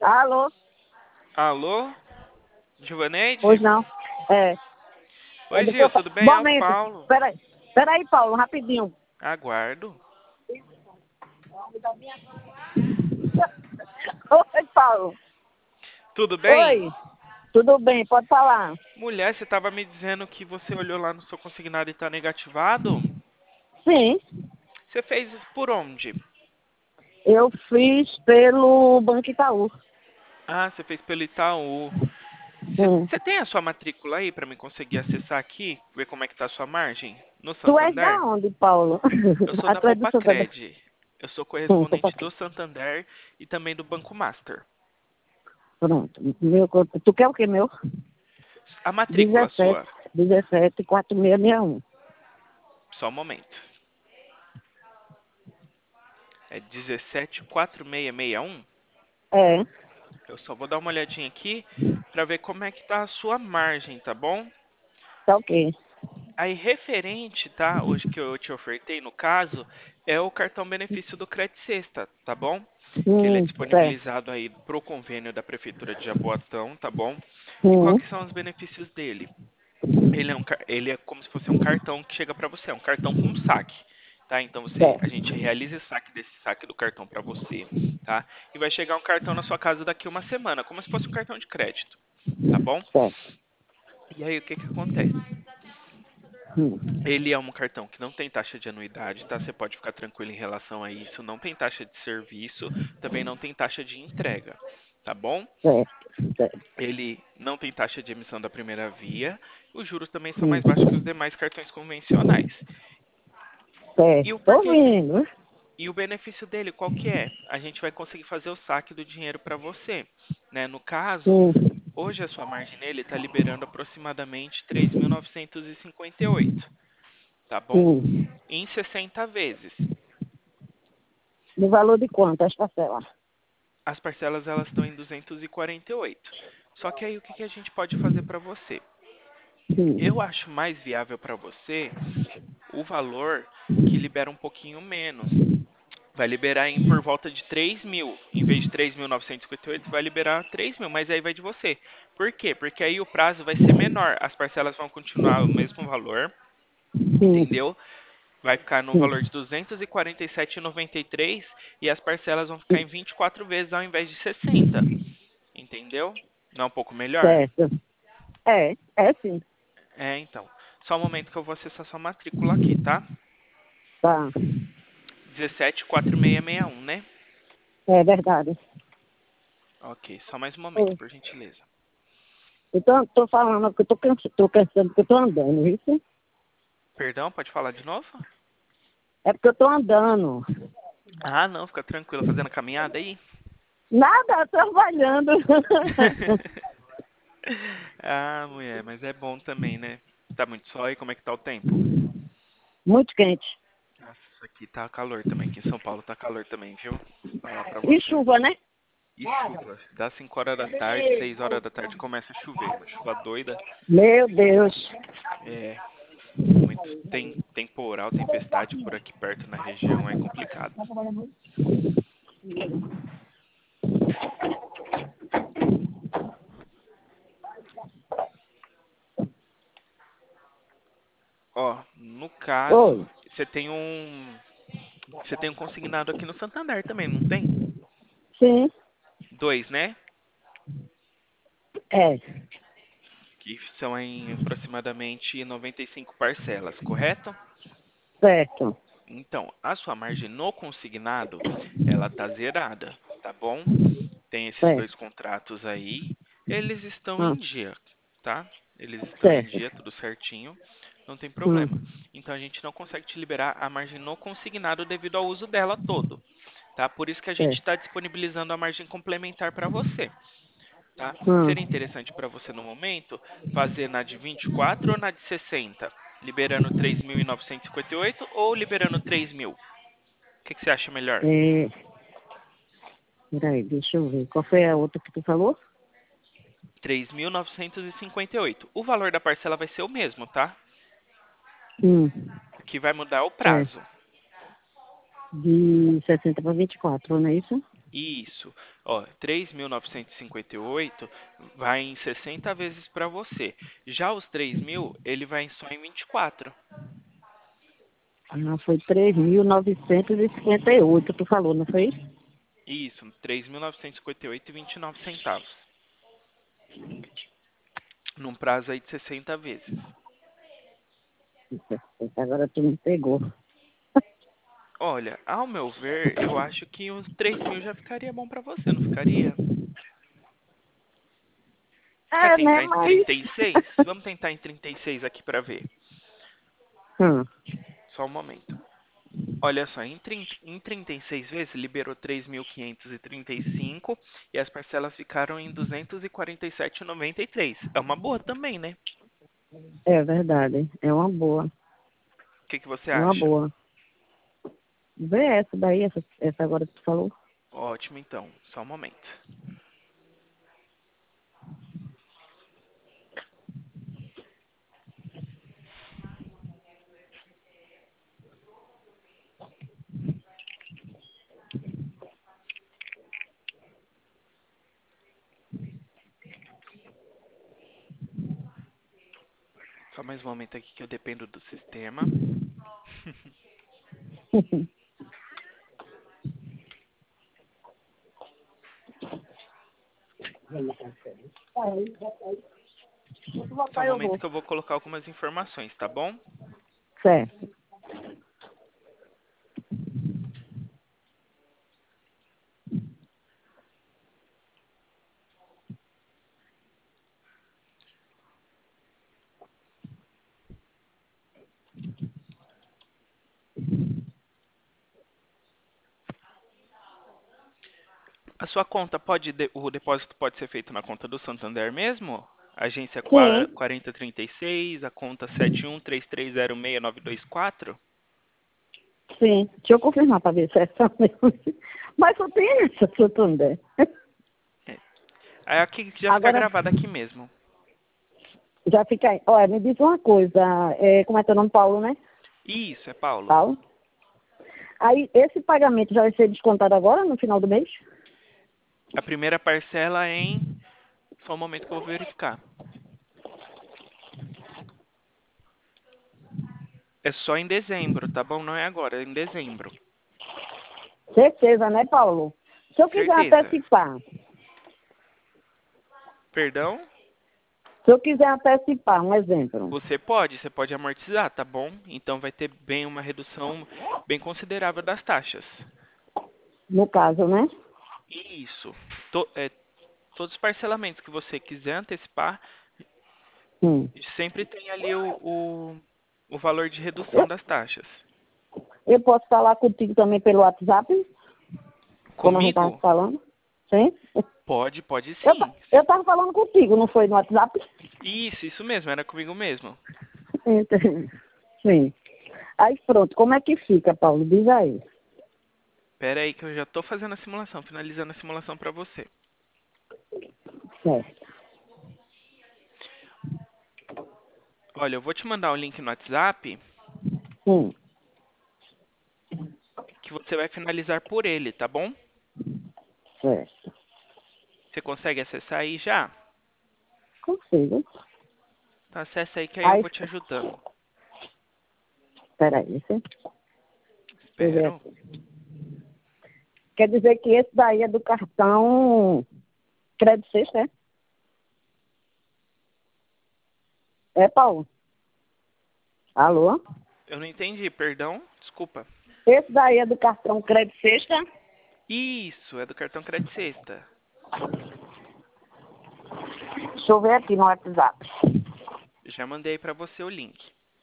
Alô? Alô, Givaneide? Pois não. É. É Oi, do que eu Gil, falo. tudo bem? É o Momento. Paulo. Peraí. Peraí, Paulo, rapidinho. Aguardo. Oi, Paulo. Tudo bem? Oi. Tudo bem, pode falar. Mulher, você estava me dizendo que você olhou lá no seu consignado e está negativado? Sim, Você fez isso por onde? eu fiz pelo Banco Itaú. Ah, você fez pelo Itaú. Você, Sim. você tem a sua matrícula aí para mim conseguir acessar aqui, ver como é que tá a sua margem no Tu és da Santander? onde, Paulo? Eu sou da Atrás do seu cadê? Poupa-Cred. Eu sou Tô pra correspondente quê? do Santander e também do Banco Master. Pronto. Tu quer o quê, meu? A matrícula 17, sua, 17, 4661. só um momento. É 174661. É, Eu só vou dar uma olhadinha aqui para ver como é que tá a sua margem, tá bom? tá ok. Aí referente, tá? Hoje que eu te ofertei, no caso, é o cartão benefício do Credit Sexta, tá bom? Que ele é Certo. disponibilizado aí pro convênio da Prefeitura de Jaboatão, tá bom? E quais Hum, que são os benefícios dele? Ele é como se fosse um cartão que chega para você, é um cartão com saque, tá? Então a certo. gente realiza esse saque desse saque do cartão para você, tá? E vai chegar um cartão na sua casa daqui uma semana, como se fosse um cartão de crédito, tá bom? Certo. E aí o que que acontece? Hum, Ele é um cartão que não tem taxa de anuidade, tá? Você pode ficar tranquilo em relação a isso. Não tem taxa de serviço, também não tem taxa de entrega, tá bom? certo. Certo. Ele não tem taxa de emissão da primeira via. Os juros também são Hum, mais baixos que os demais cartões convencionais. E certo. o Tô porquê? ouvindo. E o benefício dele, qual que é? A gente vai conseguir fazer o saque do dinheiro para você, né? No caso, Hum, hoje a sua margem nele está liberando aproximadamente 3.958, tá bom? hum. Em 60 vezes. No valor de quanto as parcelas? As parcelas elas estão em 248. Só que aí o que que a gente pode fazer para você? Eu Hum, acho mais viável para você o valor que libera um pouquinho menos. Vai liberar em por volta de 3 mil. Em vez de 3.958, vai liberar 3 mil, mas aí vai de você. Por quê? Porque aí o prazo vai ser menor. As parcelas vão continuar o mesmo valor, hum, entendeu? Vai ficar no valor de hum. 247,93 e as parcelas vão ficar em 24 vezes ao invés de 60. Entendeu? Não é um pouco melhor? Certo. É sim. É, então. Só um momento que eu vou acessar sua matrícula aqui, tá? Tá. 174661, né? É verdade. Ok, só mais um momento, Ô, por gentileza. então, tô falando que eu tô cansando porque eu tô andando, isso? Perdão, pode falar de novo? É porque eu tô andando. Ah, não, fica tranquilo, fazendo a caminhada aí? Nada, trabalhando. Ah, mulher, mas é bom também, né? Tá muito sol aí, como é que tá o tempo? Muito quente. Nossa, aqui tá calor também, aqui em São Paulo tá calor também, viu? Falar pra E você. chuva, né? E chuva, das 5 horas da tarde, 6 horas da tarde começa a chover, uma chuva doida. Meu Deus. É, muito tem temporal, tempestade por aqui perto na região, é complicado. Ó, no caso, Oi. você tem um consignado aqui no Santander também, não tem? Sim. Dois, né? É. Que são em aproximadamente 95 parcelas, correto? Certo. Então, a sua margem no consignado, ela tá zerada, tá bom? Tem esses dois Certo. contratos aí, eles estão Ah, em dia, tá? Eles estão em certo. dia, tudo certinho, não tem Hum, problema. Então a gente não consegue te liberar a margem no consignado devido ao uso dela todo, tá? Por isso que a gente certo. está disponibilizando a margem complementar para você, tá? Hum. Seria interessante para você no momento fazer na de 24 ou na de 60, liberando 3.958 ou liberando 3 mil? O que que você acha melhor? É, peraí, deixa eu ver. Qual foi a outra que tu falou? 3.958. O valor da parcela vai ser o mesmo, tá? Hum. O que vai mudar é o É. prazo. De 60 para 24, não é isso? Isso. Ó, 3.958 vai em 60 vezes para você. Já os 3.000, ele vai só em 24. Ah, foi 3.958, tu falou, não foi? Isso, 3.958,29 centavos. Num prazo aí de 60 vezes. Agora tu me pegou. Olha, ao meu ver, eu acho que os 3.000 já ficaria bom para você, não ficaria? Quer É, né, tentar em mas... 36? Vamos tentar em 36 aqui para ver. Hum. Só um momento. Olha só, em 36 vezes liberou 3.535 e as parcelas ficaram em 247,93. É uma boa também, né? É verdade, é uma boa. O que que você É uma acha? boa. Vê essa daí, essa agora que tu falou. Ótimo, então. Só um momento. Só mais um momento aqui que eu dependo do sistema. Só um Eu momento vou. que eu vou colocar algumas informações, tá bom? Certo. A sua conta o depósito pode ser feito na conta do Santander mesmo? Agência Sim, 4036, a conta 7133069224? sim. Deixa eu confirmar para ver se é essa mesmo. Mas só tem essa, Santander. É. Aí aqui já fica Agora, gravado aqui mesmo. já fica aí. Olha, me diz uma coisa. Como é teu nome? Paulo, né? Isso, é Paulo. Paulo. Aí, esse pagamento já vai ser descontado agora, no final do mês? A primeira parcela é em... Só um momento que eu vou verificar. É só em dezembro, tá bom? Não é agora, é em dezembro. Certeza, né, Paulo? Se eu quiser Certeza. antecipar, Perdão? um exemplo. Você pode amortizar, tá bom? Então vai ter bem uma redução bem considerável das taxas. No caso, né? Isso. Todos os parcelamentos que você quiser antecipar, Hum. sempre tem ali o valor de redução Eu, das taxas. eu posso falar contigo também pelo WhatsApp, como a gente estava Comigo? falando? Sim? Pode Eu, sim. eu estava falando contigo, não foi no WhatsApp? Isso mesmo, era comigo mesmo. Então, sim. Aí pronto, como é que fica, Paulo? Diz aí. Pera aí que eu já tô fazendo a simulação, finalizando a simulação para você. Certo. Olha, eu vou te mandar o link no WhatsApp Hum, que você vai finalizar por ele, tá bom? certo. Você consegue acessar aí já? Consigo. Então acessa aí que aí eu Aí, vou te ajudando. peraí, deixa eu ver Espero. aqui. Quer dizer que esse daí é do cartão Crédito Sexta, é? É, Paulo? Alô? Eu não entendi, perdão. Desculpa. Esse daí é do cartão Crédito Sexta? Isso, é do cartão Crédito Sexta. Deixa eu ver aqui no WhatsApp. Já mandei para você o link.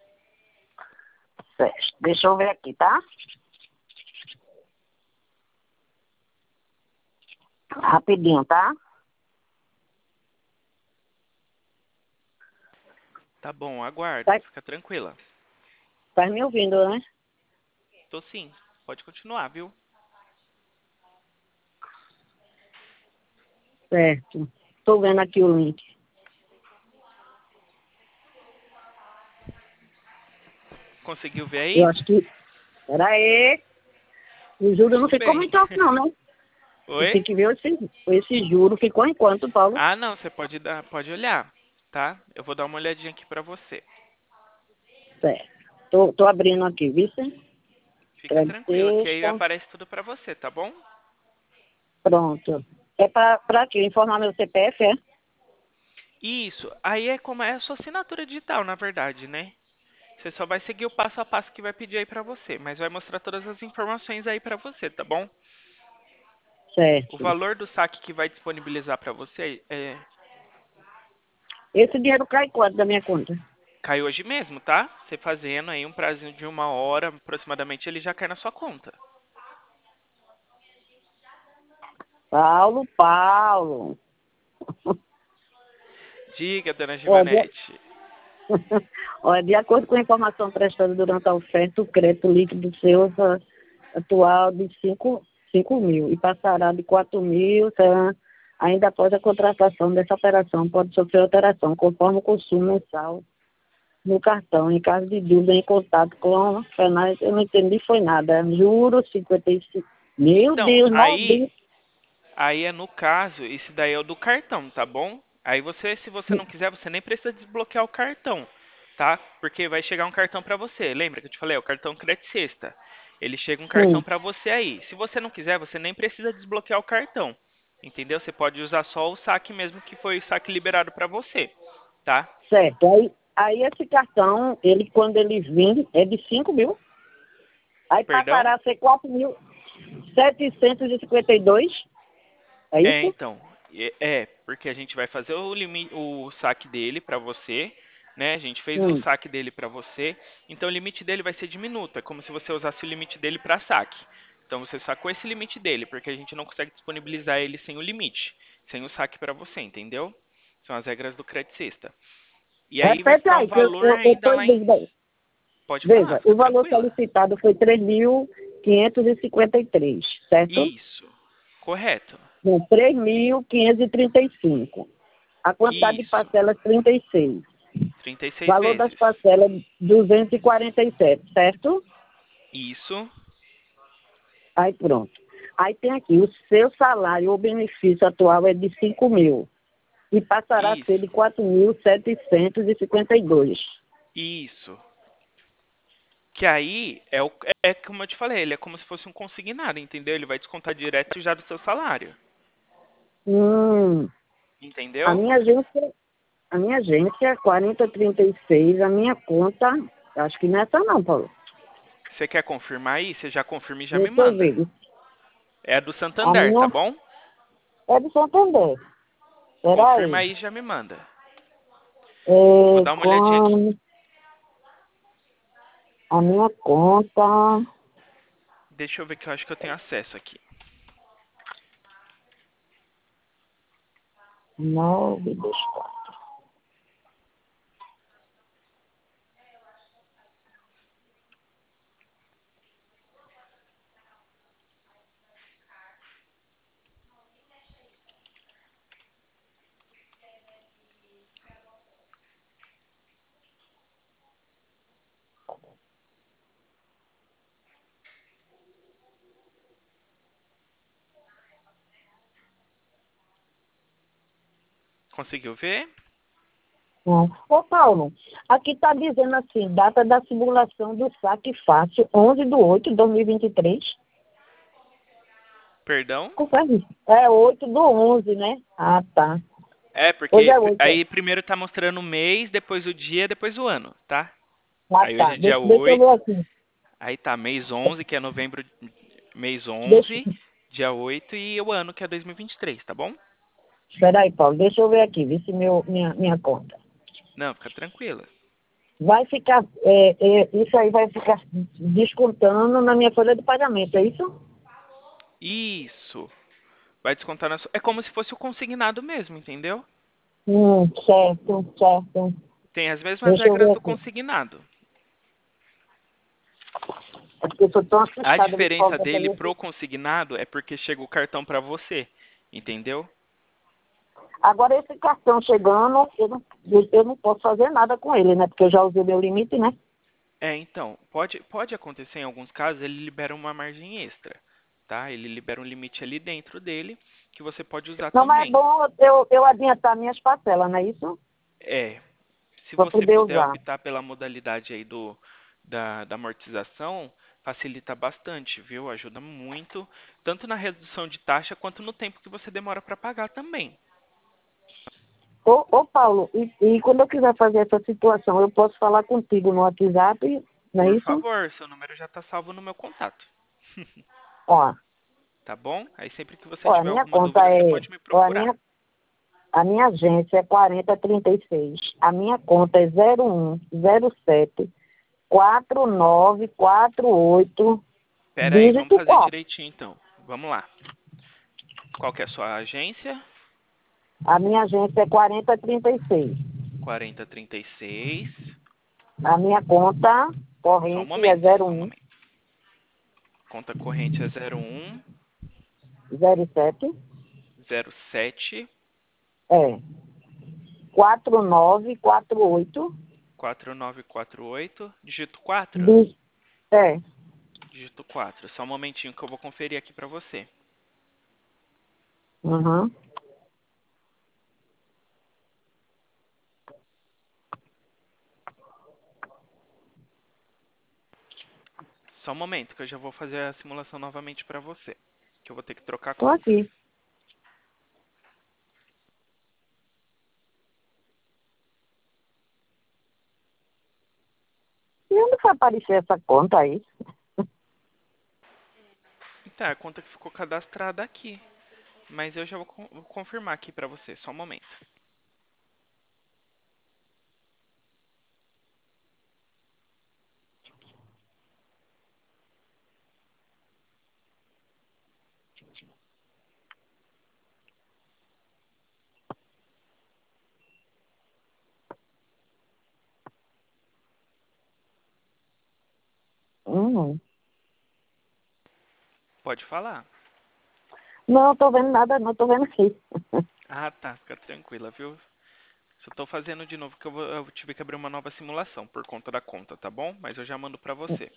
Certo. Deixa eu ver aqui, tá? Rapidinho, tá? Tá bom, aguardo. Tá, Fica tranquila. tá me ouvindo, né? Tô sim. Pode continuar, viu? Certo. Tô vendo aqui o link. Conseguiu ver Eu aí? acho que... Peraí. O Júlio não Tudo ficou bem. muito alto, não, né? E Oi? tem que ver esse juro ficou em quanto, Paulo? Ah, não, você pode olhar, tá? Eu vou dar uma olhadinha aqui pra você. Certo. Tô abrindo aqui, viu? Fica Crédito tranquila, que aí sexta. aparece tudo pra você, tá bom? Pronto. É pra quê? Informar meu CPF, é? Isso, aí é como é a sua assinatura digital, na verdade, né? Você só vai seguir o passo a passo que vai pedir aí pra você, mas vai mostrar todas as informações aí pra você, tá bom? O Certo. valor do saque que vai disponibilizar pra você Esse dinheiro cai quanto da minha conta? cai hoje mesmo, tá? Você fazendo aí um prazo de 1 hora, aproximadamente, ele já cai na sua conta. Paulo. Diga, dona Ó, Givanete. Olha, de acordo com a informação prestada durante a oferta, o crédito líquido seu atual de 5 mil e passará de 4 mil, ainda após a contratação dessa operação, pode sofrer alteração, conforme o consumo mensal no cartão. Em caso de dúvida, em contato com os canais, eu não entendi, foi nada. Juros 55. Meu Então, Deus, aí é no caso, esse daí é o do cartão, tá bom? Aí você, se você não quiser, você nem precisa desbloquear o cartão, tá? Porque vai chegar um cartão pra você. Lembra que eu te falei, é o cartão Crédito Sexta. Ele chega um cartão sim, pra você aí. Se você não quiser, você nem precisa desbloquear o cartão. Entendeu? Você pode usar só o saque mesmo que foi o saque liberado pra você, tá? certo. Aí esse cartão, ele quando ele vir, é de 5 mil, aí Perdão? passará a ser 4.752. É É, isso? então, porque a gente vai fazer o saque dele pra você, né? A gente fez o Hum, saque dele pra você, então o limite dele vai ser diminuto, é como se você usasse o limite dele pra saque. Então você sacou esse limite dele, porque a gente não consegue disponibilizar ele sem o limite, sem o saque pra você, entendeu? São as regras do Credit Sexta. E aí vai repete ficar um aí, que eu valor ainda estou em lá em. dúvida aí. Pode falar, Veja, fica o valor tranquila. solicitado foi 3.553, certo? Isso, correto. Não, 3.535. A quantidade de Isso, parcelas 36. 36 Valor das vezes. parcelas 247, certo? Isso, Aí pronto. Aí tem aqui, o seu salário ou benefício atual é de 5 mil e passará a ser isso. de 4.752. Isso. Que aí é como eu te falei, ele é como se fosse um consignado, entendeu? Ele vai descontar direto já do seu salário. Hum, a Entendeu? minha agência, a minha agência 4036, a minha conta, acho que não é essa não, Paulo. Você quer confirmar aí? Você já confirma e já me Deixa eu manda. ver. É a do A Santander, tá minha bom? é de Santander. Confirma Peraí. aí e já me manda. Vou É, dar uma olhadinha aqui. com a minha conta, Deixa eu ver que eu acho que eu tenho acesso aqui. 9, Conseguiu ver? Ô, Paulo, aqui está dizendo assim, data da simulação do saque fácil, 11/8/2023. Perdão? Confere. É 8/11, né? Ah, tá. É, Hoje porque é 8. aí primeiro tá mostrando o mês, depois o dia, depois o ano, tá? Ah, Aí hoje tá. é dia Deixa eu ver 8. aqui. Aí tá mês 11, que é novembro, mês Deixa, 11, dia 8 e o ano que é 2023, tá bom? espera aí, Paulo. Deixa eu ver aqui, ver se minha conta. Não, fica tranquila. Vai ficar, isso aí vai ficar descontando na minha folha de pagamento, é isso? Isso. Vai descontar na sua. É como se fosse o consignado mesmo, entendeu? Certo, certo. Tem as mesmas Deixa eu regras ver do aqui. consignado. É porque eu sou tão A assustada de diferença folga dele também. pro consignado é porque chega o cartão pra você, entendeu? Agora, esse cartão chegando, eu não posso fazer nada com ele, né? Porque eu já usei meu limite, né? É, então, pode acontecer em alguns casos, ele libera uma margem extra, tá? Ele libera um limite ali dentro dele que você pode usar Não, mas é também. bom eu adiantar minhas parcelas, não é isso? É, se Para você poder puder usar. optar pela modalidade aí da amortização, facilita bastante, viu? Ajuda muito, tanto na redução de taxa quanto no tempo que você demora para pagar também. Ô Paulo, e quando eu quiser fazer essa situação, eu posso falar contigo no WhatsApp, não é Por isso? favor, seu número já está salvo no meu contato, Ó, tá bom? Aí sempre que você ó, a tiver minha alguma conta dúvida, você é. pode me Ó, procurar. a minha agência é 4036. A minha conta é 0107 4948 Pera aí, vamos dígito fazer 4. direitinho então. Vamos lá. Qual que é a sua agência? A minha agência é 4036. 4036. A minha conta Só um corrente é momento, só um 01 momento. Conta corrente é 01 07 07 é 4948 4948, dígito 4. dí- é. Dígito 4. Só um momentinho que eu vou conferir aqui pra você. Uhum. Só um momento que eu já vou fazer a simulação novamente pra você. Que eu vou ter que trocar a Tô conta. aqui. E onde vai aparecer essa conta aí? Então, é a conta que ficou cadastrada aqui. Mas eu já vou confirmar aqui pra você. Só um momento. Uhum. Pode falar. Não, tô vendo nada, não tô vendo aqui. Ah, tá. Fica tranquila, viu? Só tô fazendo de novo que eu tive que abrir uma nova simulação por conta da conta, tá bom? Mas eu já mando pra você.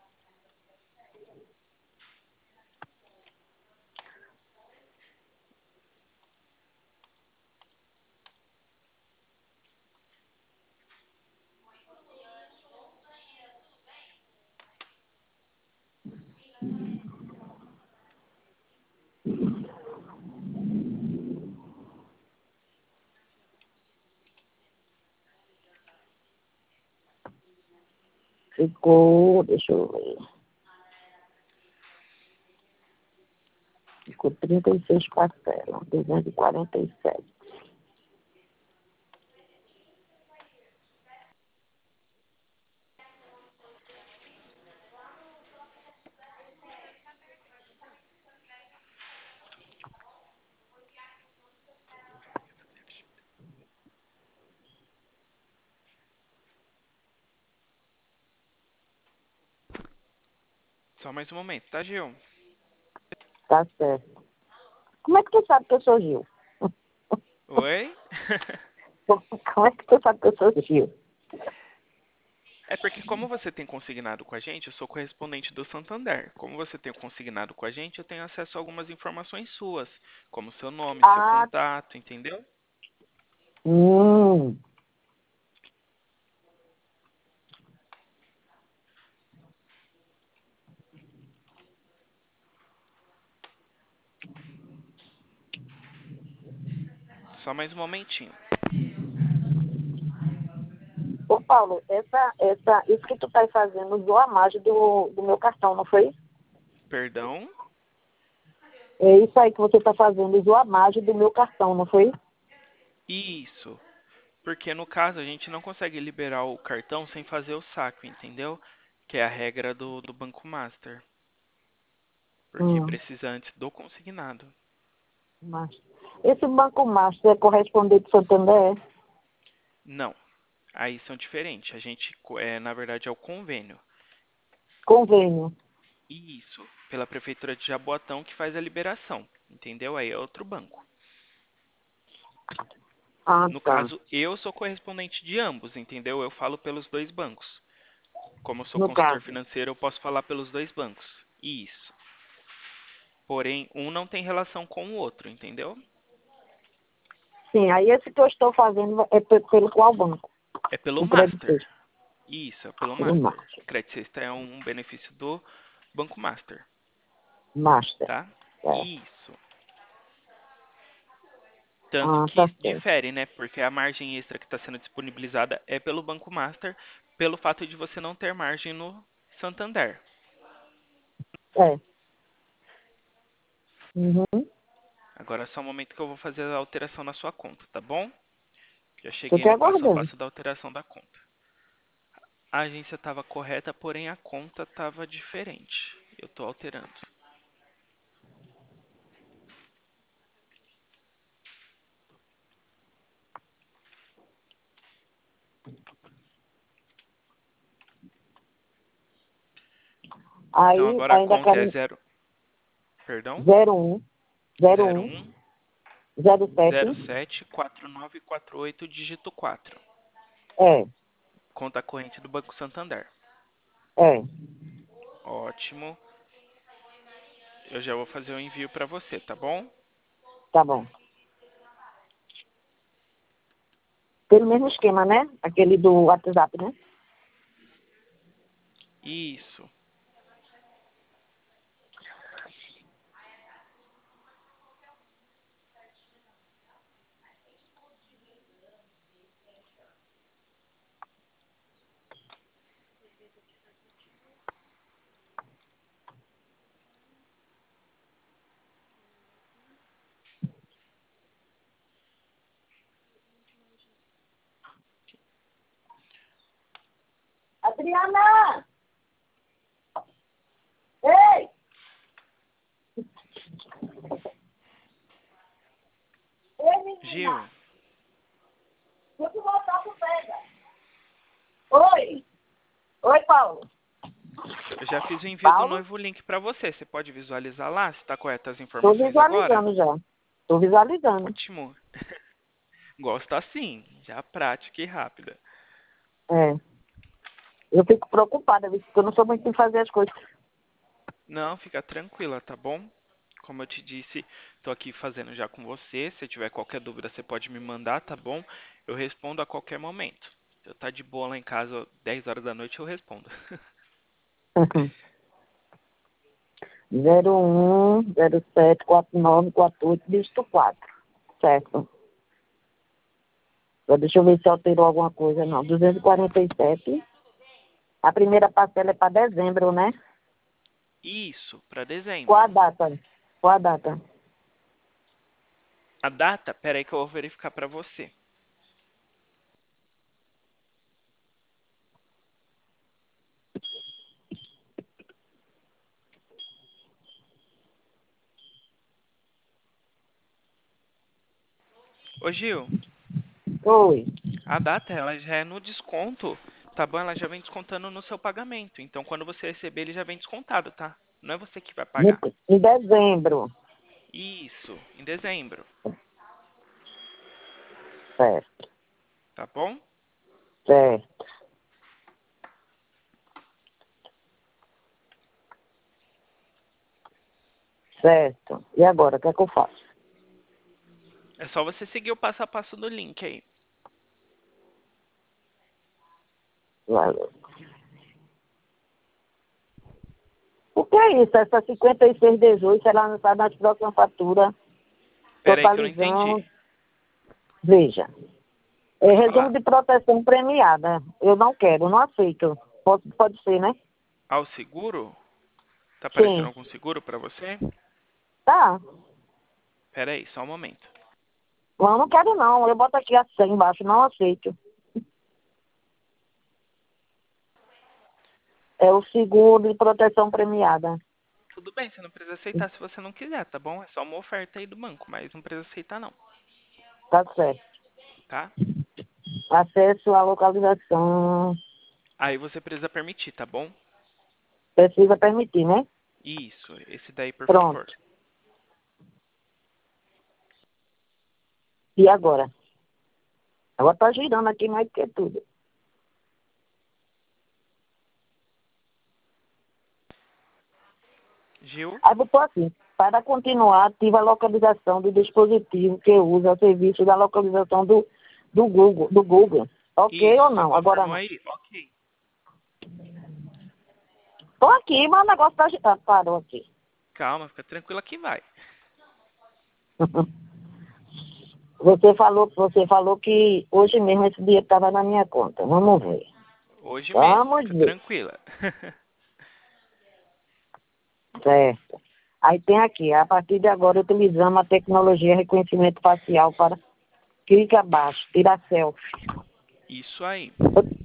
Ficou, deixa eu ver. Ficou 36 parcelas, 247. Só mais um momento, tá, Gil? Tá certo. Como é que tu sabe que eu sou Gil? Oi? Como é que tu sabe que eu sou Gil? É porque como você tem consignado com a gente, eu sou correspondente do Santander. Como você tem consignado com a gente, eu tenho acesso a algumas informações suas, como seu nome, seu Ah, contato, entendeu? hum. Só mais um momentinho. Ô, Paulo, isso que tu tá fazendo usou a margem do meu cartão, não foi? Perdão? É isso aí que você tá fazendo, usou a margem do meu cartão, não foi? Isso. Porque no caso a gente não consegue liberar o cartão sem fazer o saque, entendeu? Que é a regra do Banco Master. Porque Hum. precisa antes do consignado. Mas esse Banco Master é correspondente do Santander? Não. Aí são diferentes. A gente, na verdade, é o convênio. Convênio. Isso. Pela Prefeitura de Jaboatão que faz a liberação. Entendeu? Aí é outro banco. Ah, No tá. caso, eu sou correspondente de ambos, entendeu? Eu falo pelos dois bancos. Como eu sou No consultor caso. financeiro, eu posso falar pelos dois bancos. Isso. Porém, um não tem relação com o outro, entendeu? Sim, aí esse que eu estou fazendo é pelo qual banco? É pelo O crédito Master. sexta, Isso, é pelo pelo Master. Master. Crédito Sexta é um benefício do Banco Master, Master. tá? É. Isso. Tanto Ah, tá que certo. difere, né? Porque a margem extra que está sendo disponibilizada é pelo Banco Master, pelo fato de você não ter margem no Santander. É. Uhum. Agora é só um momento que eu vou fazer a alteração na sua conta, tá bom? Já Estou cheguei te no passo a aguardando. passo da alteração da conta. A agência estava correta, porém a conta estava diferente. Eu estou alterando. Então Aí agora a ainda conta é quero 0, perdão, 01, 01, 01 07. 07 4948 dígito 4. É, Conta corrente do Banco Santander. é. Ótimo. Eu já vou fazer o envio para você, tá bom? Tá bom. Pelo mesmo esquema, né? Aquele do WhatsApp, né? Isso. Adriana! Ei! Ei, menina! Gil, Deixa eu voltar pro pega. Oi! Oi, Paulo. eu já fiz o envio do Paulo? novo link para você. Você pode visualizar lá se está corretas as Estou informações agora? visualizando já. Estou visualizando. Ótimo. Gosto assim, já prática e rápida. É. Eu fico preocupada, viu, porque eu não sou muito de fazer as coisas. Não, fica tranquila, tá bom? Como eu te disse, estou aqui fazendo já com você. Se tiver qualquer dúvida, você pode me mandar, tá bom? Eu respondo a qualquer momento. Se eu tá de boa lá em casa 10 horas da noite, eu respondo. 01074948, dígito 4. Certo. Só deixa eu ver se alterou alguma coisa, não. 247. A primeira parcela é para dezembro, né? Isso, para Qual a dezembro. data? Qual a data? A data, peraí que eu vou verificar para você. Ô Gil, Oi. a data ela já é no desconto, tá bom? Ela já vem descontando no seu pagamento. Então quando você receber, ele já vem descontado, tá? Não é você que vai pagar. Em dezembro. Isso, em dezembro, Certo, tá bom? certo, certo. E agora, o que é que eu faço? É só você seguir o passo a passo do link aí. Valeu. O que é isso? Essa 5618, ela não está nas próximas faturas. Peraí que eu não entendi. Totalizando. Veja. É Pode resumo falar. de proteção premiada. Eu não quero, não aceito. Pode ser, né? Ao seguro? Tá aparecendo Sim. algum seguro para você? Tá. Peraí, só um momento. Eu não quero, não. Eu boto aqui assim embaixo, não aceito. É o seguro de proteção premiada. Tudo bem, você não precisa aceitar se você não quiser, tá bom? É só uma oferta aí do banco, mas não precisa aceitar não, Tá certo. tá? Acesso à localização. Aí você precisa permitir, tá bom? Precisa permitir, né? Isso, esse daí, por favor. Pronto. E agora? Agora tá girando aqui mais do que tudo. Gil? Aí botou assim, para continuar, ativa a localização do dispositivo que usa o serviço da localização do Google. Ok ou Isso, você não? Agora confirmou não. aí? Ok. Tô aqui, mas o negócio tá agitado. Parou aqui. Calma, fica tranquila que vai. Você falou que hoje mesmo esse dinheiro estava na minha conta. Vamos ver. Hoje mesmo, Vamos fica ver. tranquila. Certo. Aí tem aqui, a partir de agora utilizamos a tecnologia reconhecimento facial para clique abaixo, tirar selfie. Isso aí.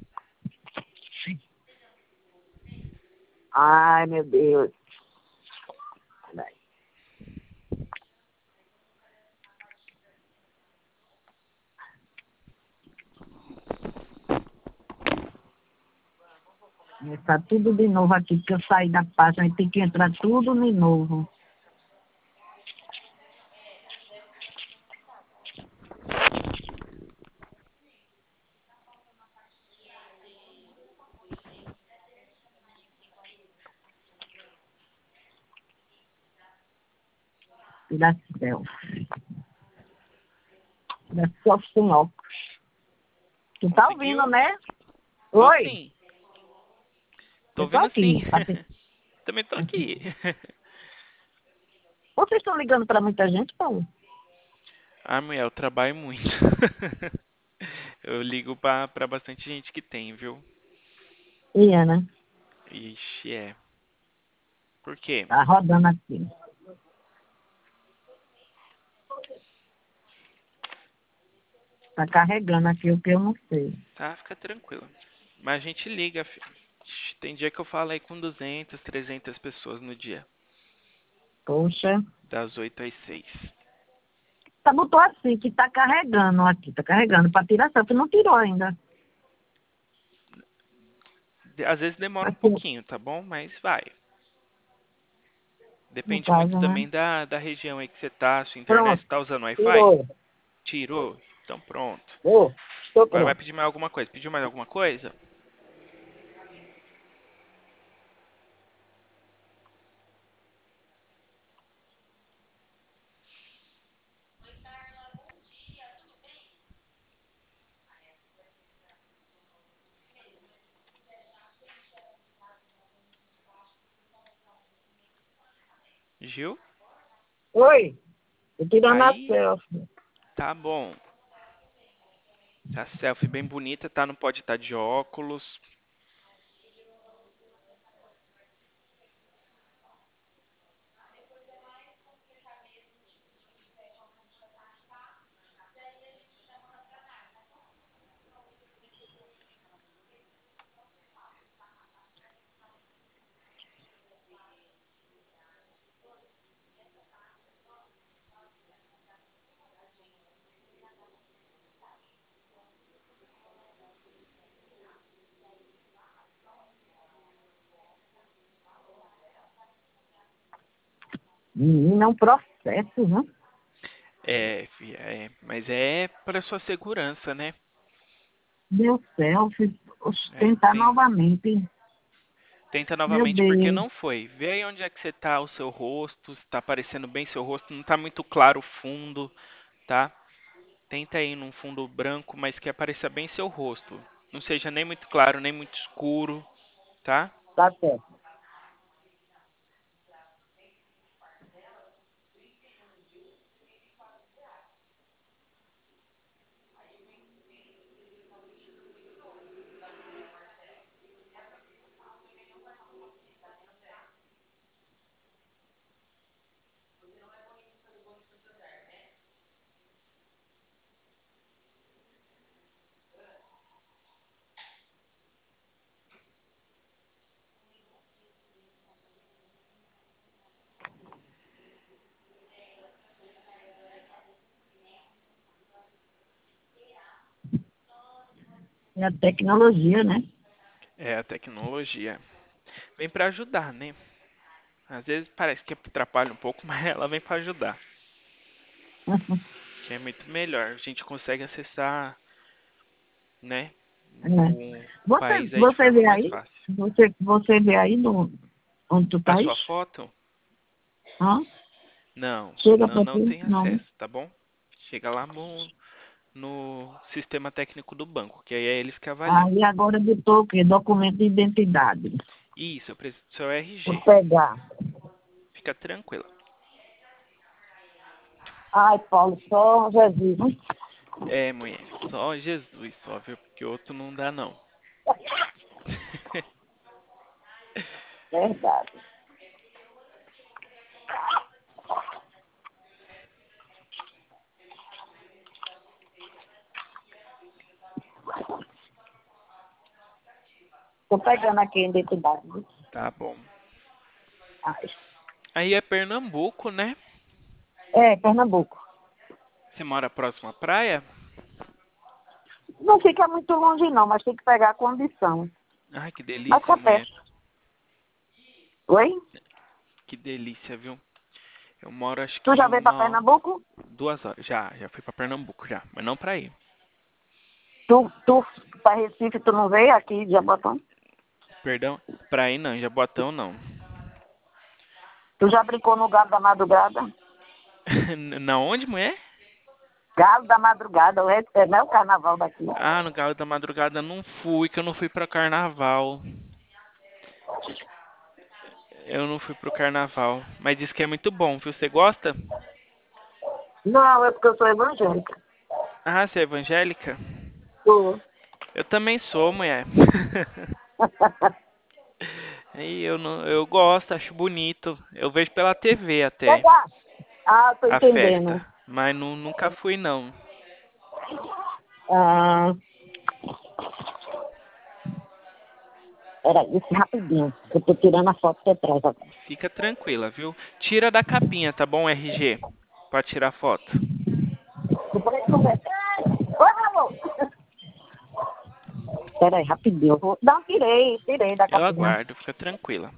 Ai, meu Deus. Está tudo de novo aqui, porque eu saí da página e tem que entrar tudo de novo. Tirar selfie. Tirar selfie sem óculos. Tu tá ouvindo, Conseguiu? né? Tô Oi? sim. Tô Eu tô vendo sim. aqui. Também tô aqui. Vocês estão ligando para muita gente, Paulo? Ah, mulher, eu trabalho muito. Eu ligo pra bastante gente que tem, viu? Ia, né? Ixi, é. Por quê? Tá rodando aqui. Tá carregando aqui o que eu não sei. Tá, fica tranquila. Mas a gente liga, filho. Tem dia que eu falo aí com 200, 300 pessoas no dia. Poxa. Das 8 às 6. Tá, botou assim, que tá carregando aqui. Tá carregando para tirar selfie. Não tirou ainda. Às vezes demora um Aqui, pouquinho, tá bom? Mas vai. no Depende muito caso, né? também da região aí que você tá. Sua internet Pronto. tá usando Wi-Fi? Tirou. Tirou? Então pronto. Oh, estou Agora vai pronto. pedir mais alguma coisa. Pediu mais alguma coisa? Gil? Oi. Tô tirando a Aí, selfie. tá bom. Tá selfie bem bonita, tá? Não pode estar de óculos. Menina, é um processo, né? É, filha, é. Mas é pra sua segurança, né? Deu selfie. Oxe, É, tentar novamente. tenta Meu novamente porque Deus. não foi. Vê aí onde é que você tá, o seu rosto, se tá aparecendo bem seu rosto, não tá muito claro o fundo, tá? Tenta aí num fundo branco, mas que apareça bem seu rosto. Não seja nem muito claro, nem muito escuro, tá? Tá certo. É a tecnologia, né? É a tecnologia. Vem pra ajudar, né? Às vezes parece que atrapalha um pouco, mas ela vem pra ajudar. Que é muito melhor. A gente consegue acessar, né, É. o Você, país aí de você forma vê mais aí? fácil. Você vê aí onde tu A tá aí? sua foto? Hã? Não, Chega não, pra não ti? tem Não. acesso, tá bom? Chega lá no sistema técnico do banco, que aí é eles que avaliam. Aí agora botou o quê? Documento de identidade. Isso, eu preciso do seu Vou RG. pegar. Fica tranquila. Ai, Paulo, só Jesus, hein? É, mulher, só Jesus, só, viu? Porque outro não dá, não. Verdade. Tô pegando aqui a identidade. Tá bom. Ai. Aí é Pernambuco, né? É, Pernambuco. Você mora próximo à praia? Não fica muito longe não, mas tem que pegar a condição. Ai, que Mas delícia, tá mulher. perto. Oi? Que delícia, viu? Eu moro acho Tu que já veio pra 1 hora, Pernambuco? 2 horas. Já fui pra Pernambuco já, mas não pra ir. Tu pra Recife, tu não veio aqui de Jabotão? Perdão, pra ir não, em Jabotão não. Tu já brincou no Galo da Madrugada? Na onde, mulher? Galo da Madrugada, não é o carnaval daqui. Ah, no Galo da Madrugada não fui, que eu não fui pra carnaval. Eu não fui pro carnaval. Mas diz que é muito bom, viu? Você gosta? Não, é porque eu sou evangélica. Ah, você é evangélica? Sou. Eu também sou, mulher. E eu, não, eu gosto, acho bonito. Eu vejo pela TV até Pegar. Ah, tô a festa. entendendo. Mas nunca fui, não. Ah, peraí, rapidinho. Eu tô tirando a foto que atrás agora. Fica tranquila, viu? Tira da capinha, tá bom, RG? Pra tirar foto. Depois a gente conversa. Oi, meu amor. Peraí, rapidinho. Não, tirei da Eu capinha. aguardo, fica tranquila.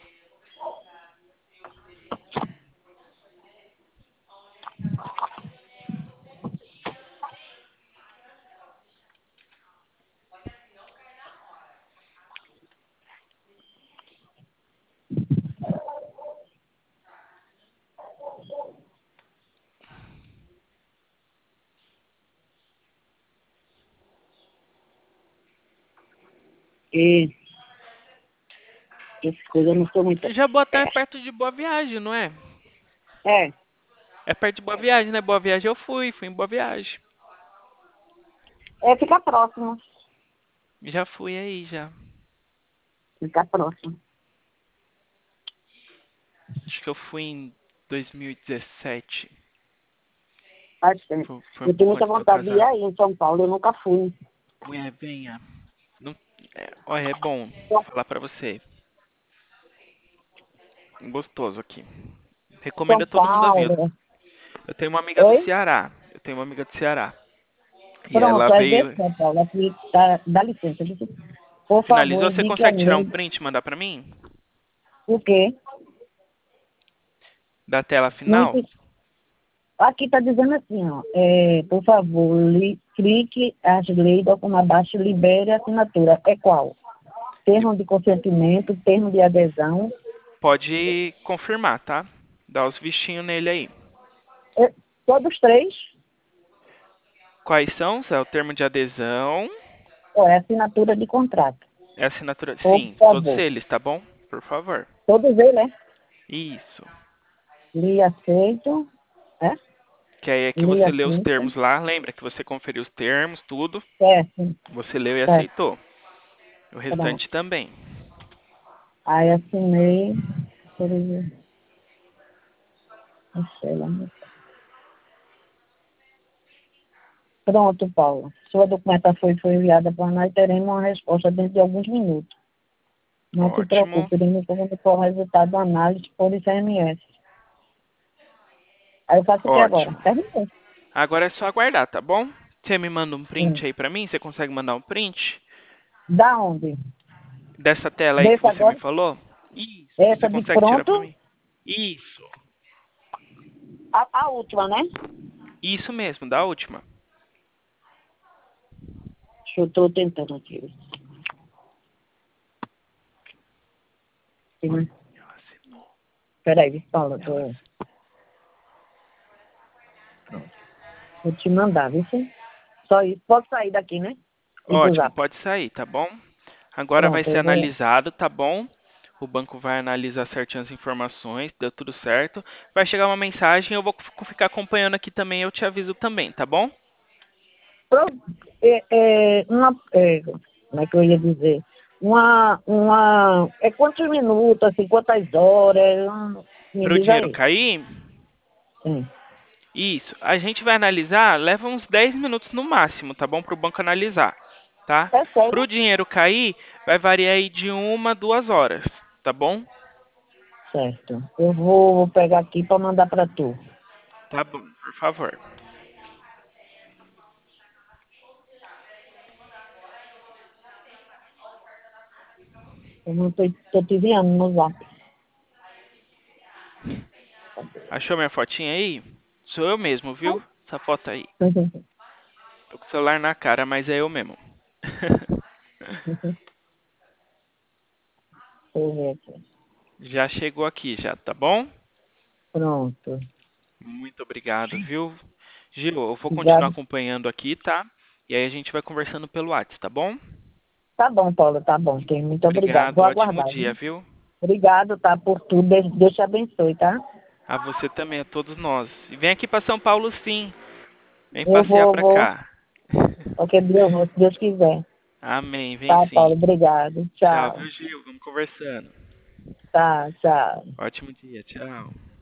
E essas coisas eu não sou muito. Jabotão é perto de Boa Viagem, não é? É, É perto de Boa Viagem, né? Boa Viagem eu fui em Boa Viagem. fica próximo. Já fui aí, já. Fica próximo. Acho que eu fui em 2017. Faz tempo. Foi um Eu tenho pouco muita antes de eu vontade de ir casar. aí em São Paulo, eu nunca fui. Mulher, venha. Não, olha, é bom São, falar pra você. Gostoso aqui. Recomendo São a todo mundo a vir. Paulo. Eu tenho uma amiga do Oi? Ceará. Eu tenho uma amiga do Ceará. E ela Pronto, aí vê veio. São Paulo. Aqui tá, dá licença. Por favor, Finalizou? Você indique a consegue tirar um lei. print e mandar pra mim? O quê? Da tela Não final? entendi. Aqui está dizendo assim, ó, por favor, clique as leis, documento abaixo, libere a assinatura. É qual? E Termo de consentimento, termo de adesão. pode confirmar, tá? Dá os bichinhos nele aí. É, todos três, Quais são? É o termo de adesão. ó, é assinatura de contrato. É a assinatura. Por Sim, todos favor. eles, tá bom? Por favor. Todos eles, né? Isso. Li aceito, é? Que aí é que Li você lê os aceito, termos lá. Lembra que você conferiu os termos, tudo. certo, Você leu e certo, aceitou. O pronto. restante também. Aí assinei, não sei lá. Pronto, Paula. Sua documentação foi enviada para nós e teremos uma resposta dentro de alguns minutos. Não se Ótimo. preocupe, iremos comunicar o resultado da análise por ICMS. Aí eu faço o que agora? Ótimo. Terminei. Agora é só aguardar, tá bom? Você me manda um Sim. print aí pra mim? Você consegue mandar um print Da onde? dessa tela aí que Desse você me agora? falou? Isso. Você Essa de consegue tirar pra pronto, mim? Isso. a última, né? Isso mesmo, da última. Deixa eu estou tentando aqui. Sim. Ela assinou. Peraí, Paula, Ela... vou te mandar, viu? Sim? Só isso. Pode sair daqui, né? E do Ótimo, zap. pode sair, tá bom? Agora vai Pronto, ser eu vou. analisado, tá bom? O banco vai analisar certinho as informações, deu tudo certo. Vai chegar uma mensagem, eu vou ficar acompanhando aqui também, eu te aviso também, tá bom? Pronto. Como é que eu ia dizer? É quantos minutos, assim, quantas horas? Me Para o diz dinheiro aí. cair, Sim. isso. A gente vai analisar, leva uns 10 minutos no máximo, tá bom? Para o banco analisar, tá? É Para o sério? dinheiro cair, vai variar aí de 1 a 2 horas, tá bom? Certo. Eu vou pegar aqui para mandar para tu. Tá bom, por favor. Eu não tô te enviando no zap. Achou minha fotinha aí? Sou eu mesmo, viu? Essa foto aí. Tô com o celular na cara, mas é eu mesmo. Deixa eu ver aqui. Já chegou aqui já, tá bom? Pronto. Muito obrigado, viu? Gil, eu vou continuar Obrigado. acompanhando aqui, tá? E aí a gente vai conversando pelo WhatsApp, tá bom? Tá bom, Paula, tá bom. Muito obrigado. Obrigado, Vou ótimo aguardar, dia, viu? viu? Obrigado, tá, por tudo. Deus te abençoe, tá? A você também, a todos nós. E vem aqui pra São Paulo, sim. Vem Eu passear vou, pra vou. cá. Qualquer dia eu vou, se Deus quiser. Amém, vem Tá, Paulo, sim. obrigado. Tchau, Tchau. viu, Gil? Vamos conversando. Tá, tchau. Ótimo dia, tchau.